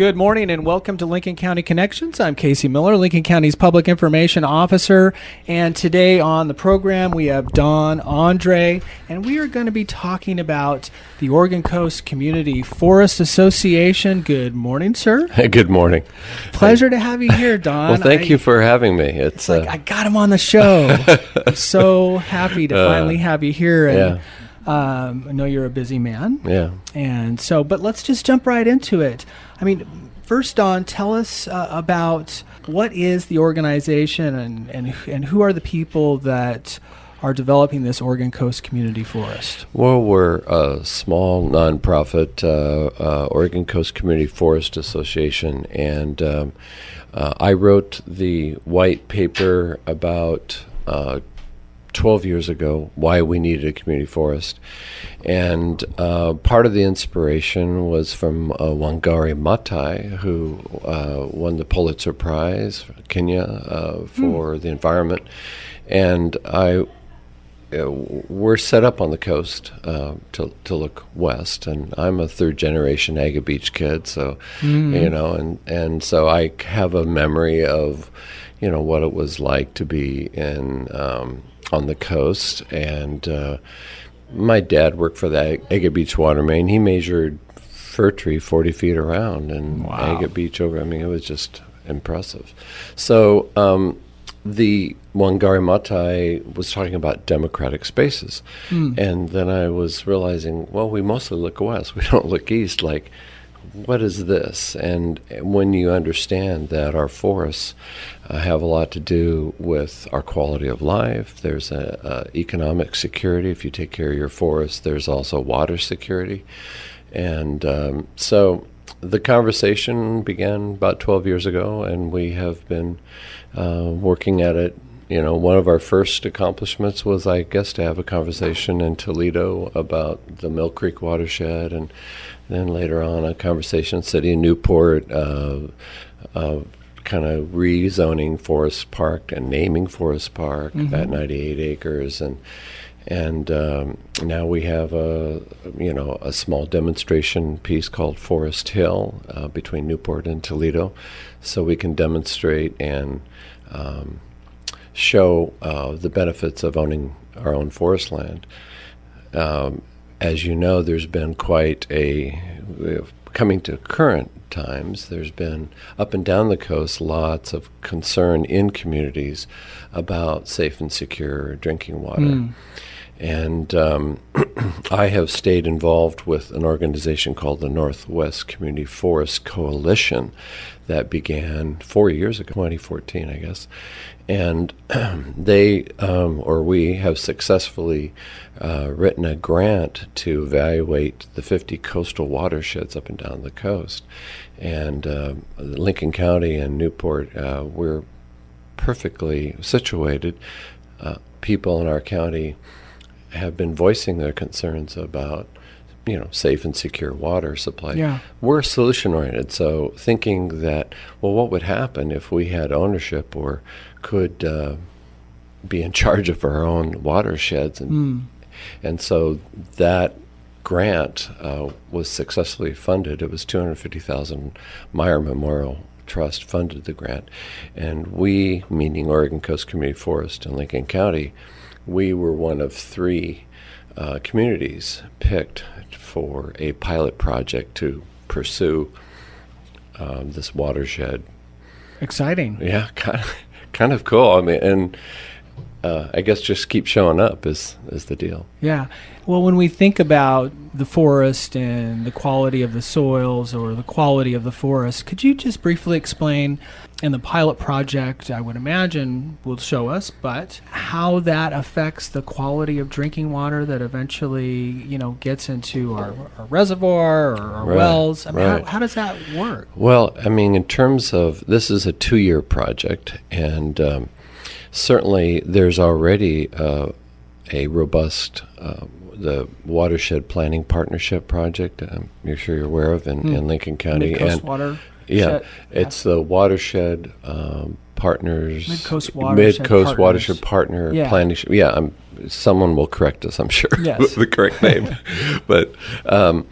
Good morning and welcome to Lincoln County Connections. I'm Casey Miller, Lincoln County's Public Information Officer. And today on the program we have Don Andre, and we are going to be talking about the Oregon Coast Community Forest Association. Good morning, sir. Good morning. Pleasure to have you here, Don. Well, thank you for having me. It's like I got him on the show. I'm so happy to finally have you here. And, I know you're a busy man. Yeah. And so, but let's just jump right into it. I mean, first, Don, tell us about what is the organization and who are the people that are developing this Oregon Coast Community Forest? Well, we're a small nonprofit, Oregon Coast Community Forest Association, and I wrote the white paper about 12 years ago, why we needed a community forest. And part of the inspiration was from Wangari Maathai, who won the Pulitzer Prize, Kenya, for the environment. And we're set up on the coast to look west, and I'm a third-generation Aga Beach kid, so, and so I have a memory of, what it was like to be in on the coast, and my dad worked for the Aga Beach Water Main. He measured fir tree 40 feet around, and Aga Beach over. I mean, it was just impressive. So the Wangari Maathai was talking about democratic spaces, and then I was realizing, well, we mostly look west. We don't look east. Like, what is this? And when you understand that our forests have a lot to do with our quality of life, there's economic security. If you take care of your forests, there's also water security. And so the conversation began about 12 years ago, and we have been working at it. One of our first accomplishments was, I guess, to have a conversation in Toledo about the Mill Creek watershed, and then later on a conversation in the city of Newport, kind of rezoning Forest Park and naming Forest Park at 98 acres, and now we have a small demonstration piece called Forest Hill between Newport and Toledo, so we can demonstrate and show the benefits of owning our own forest land. As you know, there's been coming to current times, there's been up and down the coast lots of concern in communities about safe and secure drinking water. And I have stayed involved with an organization called the Northwest Community Forest Coalition that began 4 years ago, 2014, I guess. And we have successfully written a grant to evaluate the 50 coastal watersheds up and down the coast. And Lincoln County and Newport, we're perfectly situated. People in our county have been voicing their concerns about, safe and secure water supply. Yeah. We're solution-oriented, so thinking that, well, what would happen if we had ownership or could be in charge of our own watersheds? And so that grant was successfully funded. It was $250,000. Meyer Memorial Trust funded the grant. And we, meaning Oregon Coast Community Forest in Lincoln County, we were one of three communities picked for a pilot project to pursue this watershed. Exciting. Yeah, kind of cool. I mean, and I guess just keep showing up is the deal. Yeah. Well, when we think about the forest and the quality of the soils or the quality of the forest, could you just briefly explain, and the pilot project, I would imagine, will show us, but how that affects the quality of drinking water that eventually, gets into our reservoir or our wells? I mean, how does that work? Well, I mean, in terms of, this is a 2-year project, and certainly there's already a robust the Watershed Planning Partnership Project, you're sure you're aware of, in Lincoln County. Mid-Coast Water. Yeah, it's the Watershed Partners. Mid-Coast Watershed Partner Planning. Someone will correct us, I'm sure, yes. with the correct name. But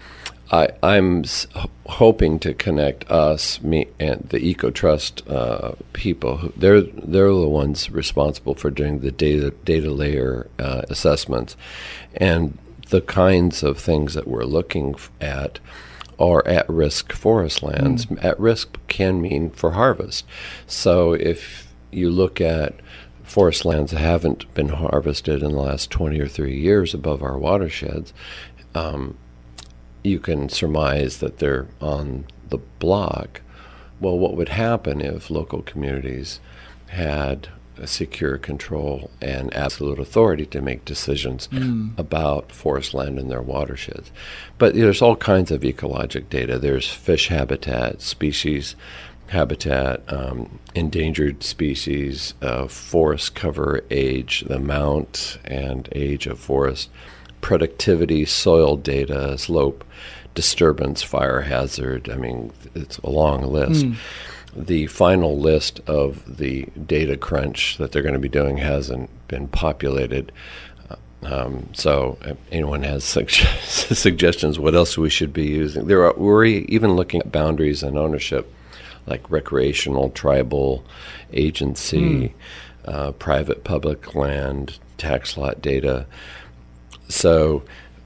I'm hoping to connect us, me, and the EcoTrust people. They're the ones responsible for doing the data layer assessments, and the kinds of things that we're looking at are at-risk forest lands. At-risk can mean for harvest. So if you look at forest lands that haven't been harvested in the last 20 or 30 years above our watersheds, you can surmise that they're on the block. Well, what would happen if local communities had a secure control and absolute authority to make decisions about forest land in their watersheds? But there's all kinds of ecologic data. There's fish habitat, species habitat, endangered species, forest cover age, the amount and age of forest, productivity, soil data, slope, disturbance, fire hazard. I mean, it's a long list. The final list of the data crunch that they're going to be doing hasn't been populated. So if anyone has suggestions what else we should be using. We're even looking at boundaries and ownership, like recreational, tribal, agency, private, public land, tax lot data. So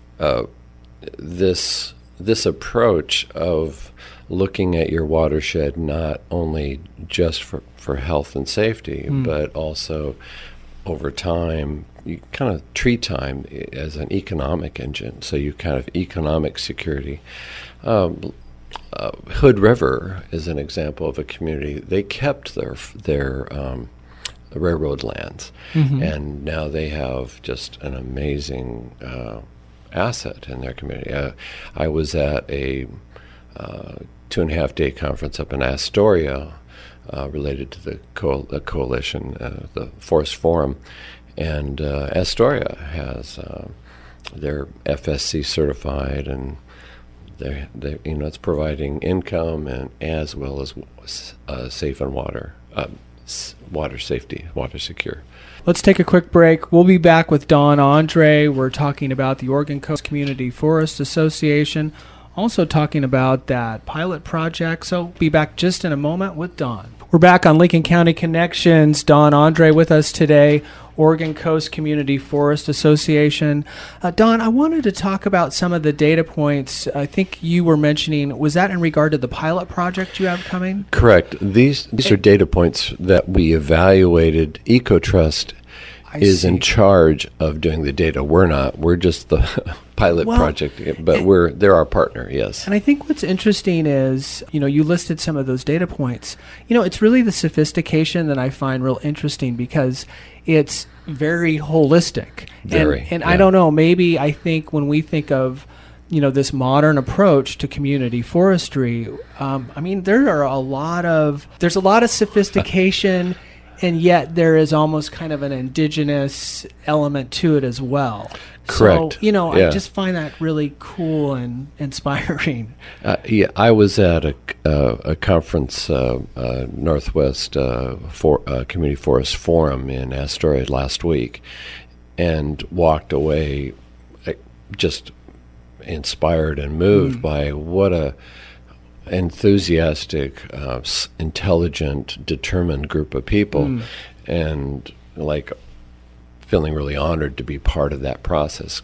this approach of looking at your watershed not only just for health and safety, but also over time, you kind of treat time as an economic engine. So you kind of economic security. Hood River is an example of a community. They kept their railroad lands, and now they have just an amazing asset in their community. I was at a 2.5-day conference up in Astoria related to the coalition, the Forest Forum, and Astoria has they're FSC certified, and they it's providing income and as well as safe and water safety, water secure. Let's take a quick break. We'll be back with Don Andre. We're talking about the Oregon Coast Community Forest Association, also talking about that pilot project. So be back just in a moment with Don. We're back on Lincoln County Connections. Don Andre with us today, Oregon Coast Community Forest Association. Don, I wanted to talk about some of the data points. I think you were mentioning, was that in regard to the pilot project you have coming? Correct. These are data points that we evaluated. EcoTrust is in charge of doing the data. We're not. We're just the pilot project, but they're our partner, yes. And I think what's interesting is, you listed some of those data points. It's really the sophistication that I find real interesting because it's very holistic. And I don't know, maybe I think when we think of, this modern approach to community forestry, there's a lot of sophistication, and yet there is almost kind of an indigenous element to it as well. Correct. So, I just find that really cool and inspiring. I was at a conference, Northwest Community Forest Forum in Astoria last week, and walked away just inspired and moved by what a enthusiastic, intelligent, determined group of people, and feeling really honored to be part of that process.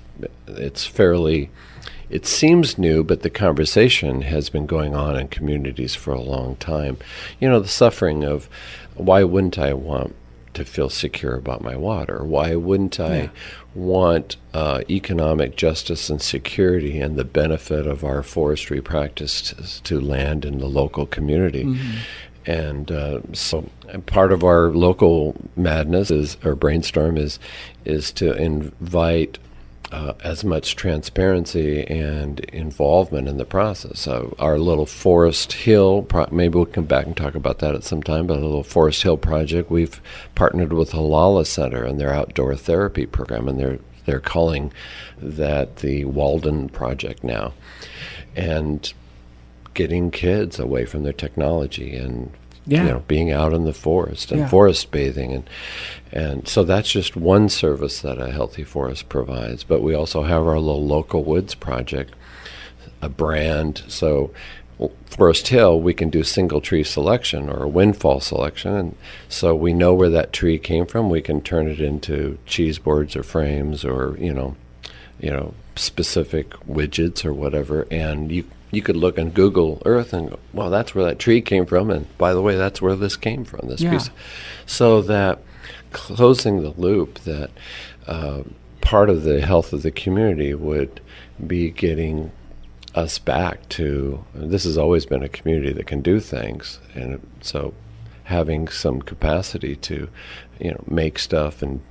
It seems new, but the conversation has been going on in communities for a long time. The suffering of, why wouldn't I want to feel secure about my water? Why wouldn't I want economic justice and security and the benefit of our forestry practices to land in the local community? And so part of our local madness brainstorm is to invite as much transparency and involvement in the process. So our little Forest Hill, maybe we'll come back and talk about that at some time, but a little Forest Hill project, we've partnered with Halala Center and their outdoor therapy program, and they're calling that the Walden Project now. And getting kids away from their technology and being out in the forest and forest bathing, and so that's just one service that a healthy forest provides. But we also have our little local woods project a brand. So Forest Hill, we can do single tree selection or a windfall selection, and so we know where that tree came from. We can turn it into cheese boards or frames or specific widgets or whatever. And you could look on Google Earth and go, well, that's where that tree came from, and by the way, that's where this came from. This piece, so that closing the loop, that part of the health of the community would be getting us back to, this has always been a community that can do things, and so having some capacity to make stuff and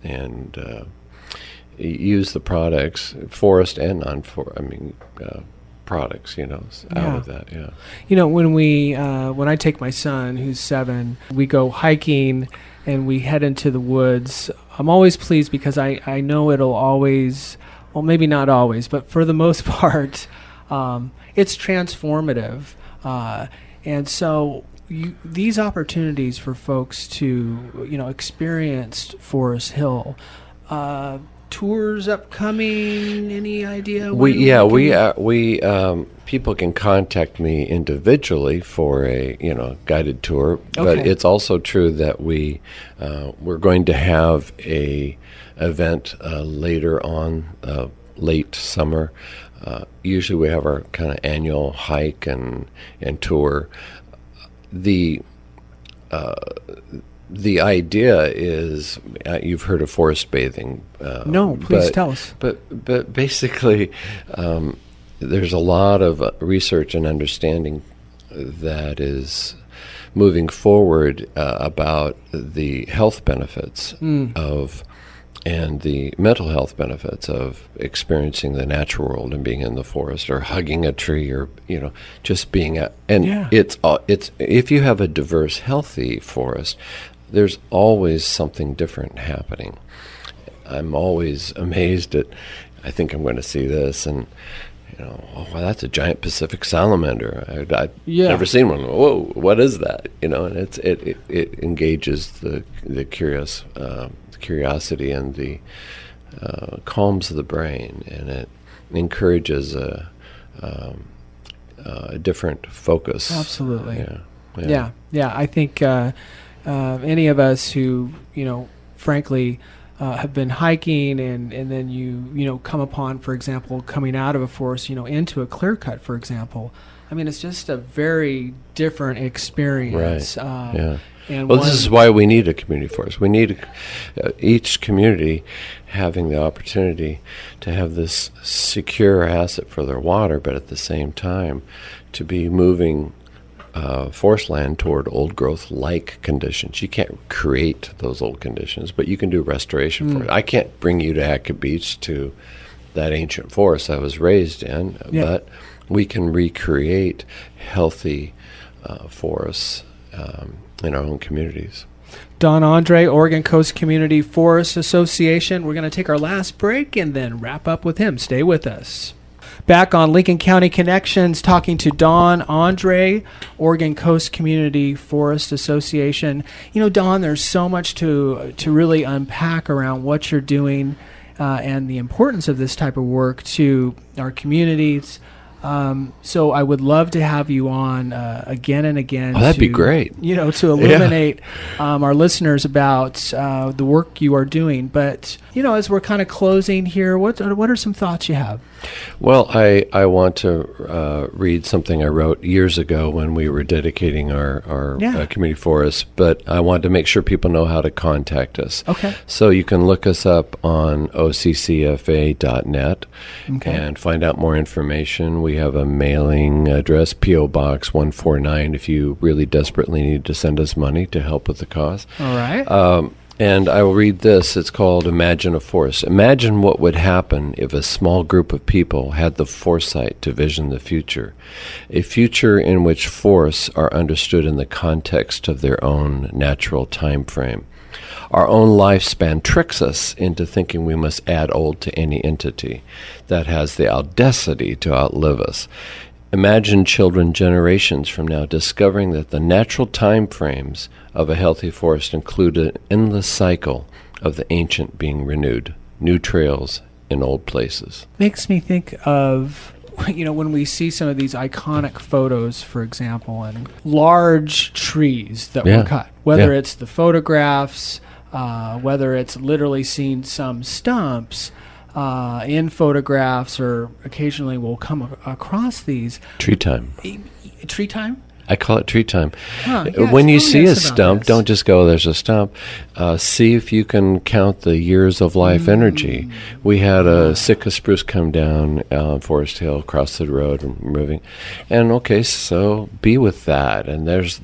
use the products, forest and products, out of that. When I take my son who's 7, we go hiking and we head into the woods. I'm always pleased because I know it'll always, well, maybe not always, but for the most part, it's transformative. And so these opportunities for folks to, experience Forest Hill, tours upcoming, any idea? People can contact me individually for a guided tour, but it's also true that we're going to have a event later on, late summer. Usually we have our kind of annual hike and tour. The idea is, you've heard of forest bathing. No, please tell us. But basically, there's a lot of research and understanding that is moving forward about the health benefits of, and the mental health benefits of experiencing the natural world and being in the forest or hugging a tree or just being it's if you have a diverse, healthy forest, there's always something different happening. I'm always amazed at, I think I'm going to see this, and oh, well, that's a giant Pacific salamander. I've never seen one. Whoa, what is that? And it engages the curiosity and the calms the brain, and it encourages a different focus. Absolutely. Yeah. I think any of us who frankly have been hiking and then you come upon, for example, coming out of a forest into a clear cut, for example. I mean, it's just a very different experience. Right. This is why we need a community forest. We need each community having the opportunity to have this secure asset for their water, but at the same time to be moving forest land toward old growth-like conditions. You can't create those old conditions, but you can do restoration for it. I can't bring you to Atka Beach, to that ancient forest I was raised in, but we can recreate healthy forests in our own communities. Don Andre, Oregon Coast Community Forest Association. We're going to take our last break and then wrap up with him. Stay with us. Back on Lincoln County Connections, talking to Don Andre, Oregon Coast Community Forest Association. Don, there's so much to really unpack around what you're doing and the importance of this type of work to our communities. So I would love to have you on again and again. Oh, that'd be great. To illuminate our listeners about the work you are doing. But as we're kind of closing here, what are some thoughts you have? Well, I want to read something I wrote years ago when we were dedicating our community forest, but I wanted to make sure people know how to contact us. Okay. So you can look us up on occfa.net and find out more information. We have a mailing address, P.O. Box 149, if you really desperately need to send us money to help with the cause. All right. And I will read this. It's called Imagine a Forest. Imagine what would happen if a small group of people had the foresight to vision the future, a future in which forests are understood in the context of their own natural time frame. Our own lifespan tricks us into thinking we must add old to any entity that has the audacity to outlive us. Imagine children generations from now discovering that the natural time frames of a healthy forest include an endless cycle of the ancient being renewed, new trails in old places. Makes me think of when we see some of these iconic photos, for example, and large trees that were cut, whether it's the photographs, whether it's literally seen some stumps in photographs, or occasionally we'll come across these. Tree time. Tree time? I call it tree time. Yeah, when you see a stump, don't just go, there's a stump. See if you can count the years of life energy. We had a Sitka spruce come down Forest Hill, across the road, and moving. And okay, so be with that. And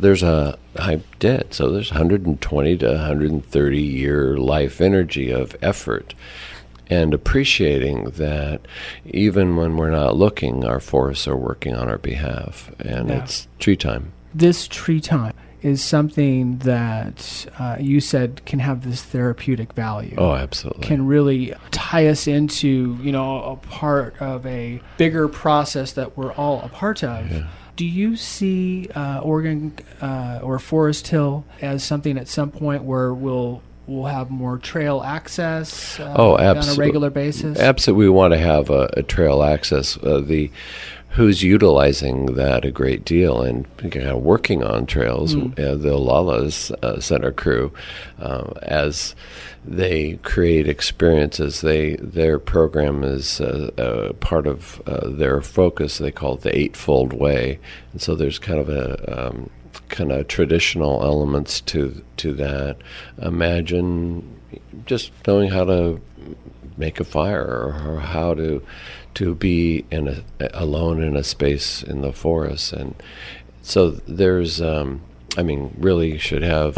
I did. So there's 120 to 130 year life energy of effort. And appreciating that even when we're not looking, our forests are working on our behalf. And it's tree time. This tree time is something that you said can have this therapeutic value. Oh, absolutely. Can really tie us into, a part of a bigger process that we're all a part of. Yeah. Do you see Oregon or Forest Hill as something at some point where we'll have more trail access on a regular basis? Absolutely. We want to have a trail access. Who's utilizing that a great deal and kind of working on trails, the Olalas Center crew, as they create experiences. Their program is part of their focus. They call it the Eightfold Way. And so there's kind of a traditional elements to that. Imagine just knowing how to make a fire, or how to be alone in a space in the forest. And so there's really should have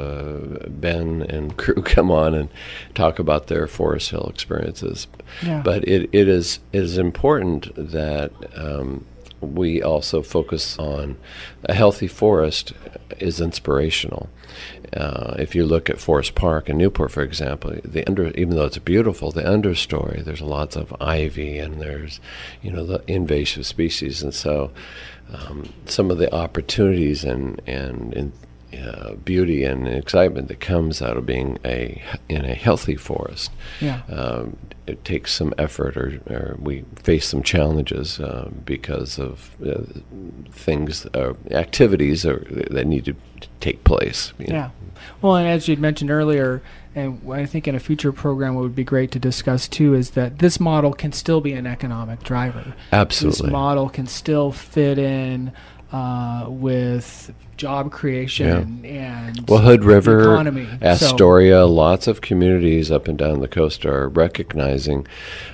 Ben and crew come on and talk about their Forest Hill experiences. Yeah. But it is important that we also focus on a healthy forest is inspirational. If you look at Forest Park in Newport, for example, even though it's beautiful, the understory, there's lots of ivy, and there's, the invasive species. And so some of the opportunities and beauty and excitement that comes out of being in a healthy forest. Yeah. It takes some effort, or we face some challenges because of things, activities that need to take place. Yeah. Well, and as you'd mentioned earlier, and I think in a future program what would be great to discuss too, is that this model can still be an economic driver. Absolutely. This model can still fit in with job creation and Hood River, economy. Astoria, lots of communities up and down the coast are recognizing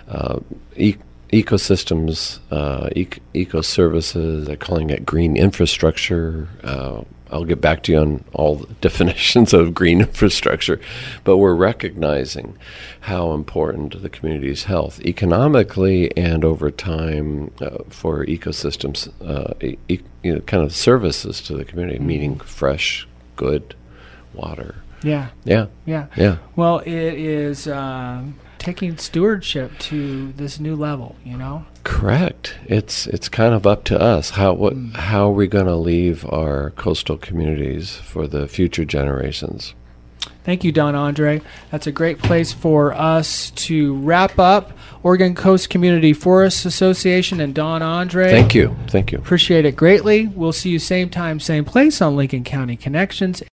ecosystems, eco-services. They're calling it green infrastructure. I'll get back to you on all the definitions of green infrastructure, but we're recognizing how important the community's health economically and over time for ecosystems, kind of services to the community, meaning fresh, good water. Yeah. Yeah. Yeah. Yeah. Well, it is taking stewardship to this new level, Correct. It's kind of up to us. How are we going to leave our coastal communities for the future generations? Thank you, Don Andre. That's a great place for us to wrap up. Oregon Coast Community Forests Association and Don Andre. Thank you. Appreciate it greatly. We'll see you same time, same place on Lincoln County Connections.